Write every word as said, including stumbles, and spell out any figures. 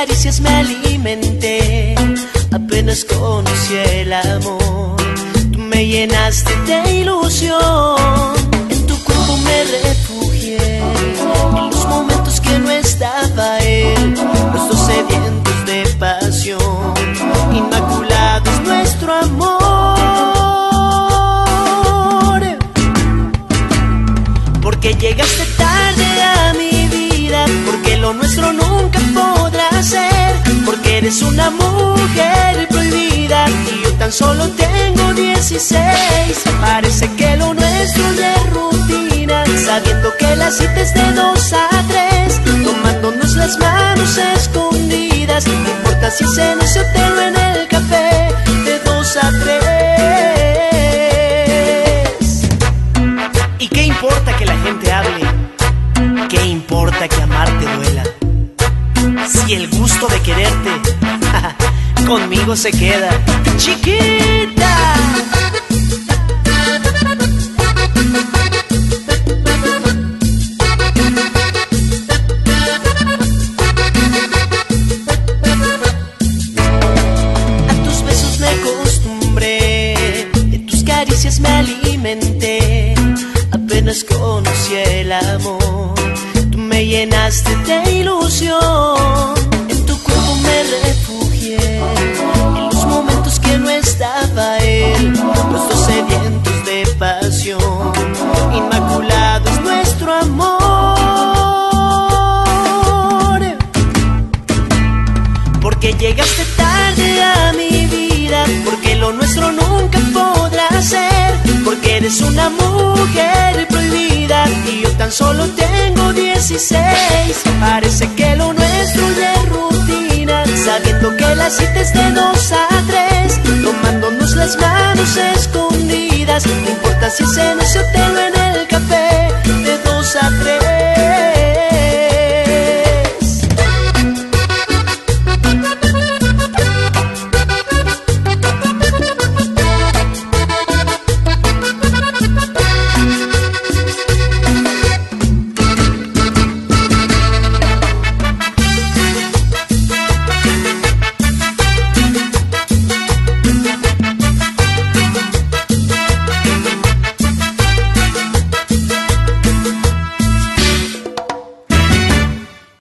caricias me alimenté, apenas conocí el amor. Tú me llenaste de ilusión, en tu cuerpo me refugié. En los momentos que no estaba él, los dos sedientos de pasión, inmaculado es nuestro amor. Porque llegaste tarde a mi vida, porque lo nuestro nunca podrá ser, porque eres una mujer prohibida y yo tan solo tengo dieciséis. Parece que lo nuestro ya es rutina, sabiendo que la cita es de dos a tres, tomándonos las manos escondidas. No importa si se nos hotel en el café, de dos a tres. ¿Y qué importa que la gente hable? ¿Qué importa que amarte duela? Si el gusto de quererte conmigo se queda, chiquita. A tus besos me acostumbré, de tus caricias me alimenté, apenas conocí el amor. Tú me llenaste de ilusión, en tu cuerpo me refugié. En los momentos que no estaba él, los dos sedientos de pasión, inmaculado es nuestro amor. Porque llegaste tarde a mi vida, porque lo nuestro nunca podrá ser, porque eres una mujer prohibida y yo tan solo tengo dieciséis. Parece que lo nuestro ya es rutina, sabiendo que la cita es de dos a tres, tomándonos las manos escondidas. No importa si es en ese hotel o en el café, de dos a tres.